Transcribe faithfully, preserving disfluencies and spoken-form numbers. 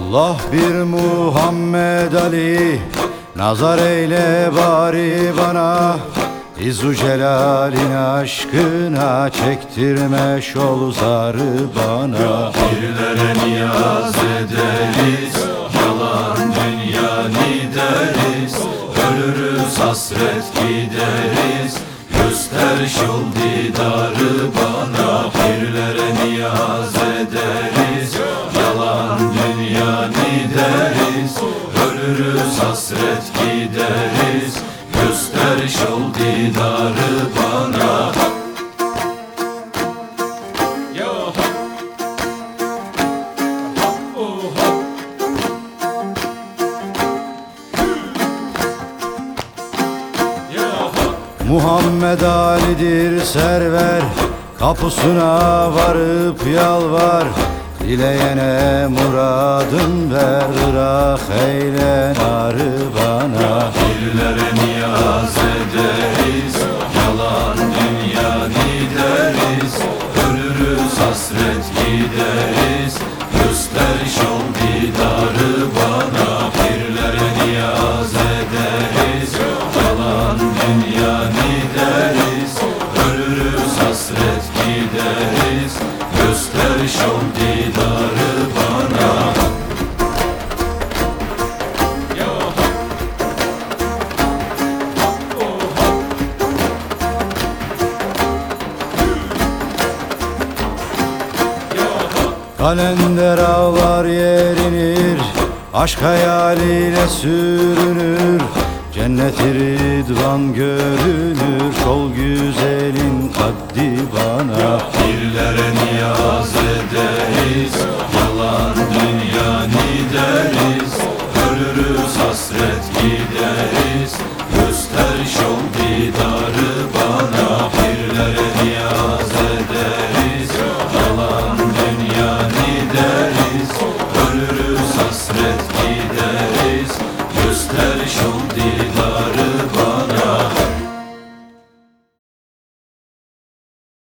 Allah bir Muhammed Ali, nazar eyle bari bana. İzzu Celal'in aşkına çektirme şol zarı bana. Pirlere niyaz ederiz, yalan dünya deriz. Ölürüz hasret gideriz, göster şol didarı bana. Pirlere niyaz ederiz, yalan dünya deriz. Ölürüz hasret gideriz, göster şol didarı bana. Muhammed Ali'dir server, kapısına varıp yalvar. Dileyene muradın ver, Irak eyle narı bana. Pirlere niyaz ederiz, yalan dünya deriz. Ölürüz hasret gideriz, göster şol didarı bana. Pirlere niyaz ederiz, yalan dünya deriz. Ölürüz hasret gideriz, göster şol didarı bana. Kalender ağlar yerinir, aşk hayaliyle sürünür. Cennet-i Rıdvan görünür, şol güzelin kaddi bana. Pirlere niyaz ederiz, yalan dünya deriz. Ölürüz hasret gideriz, göster şol didarı bana. Pirlere niyaz ederiz, yalan dünya deriz. Ölürüz hasret gideriz, göster şol didarı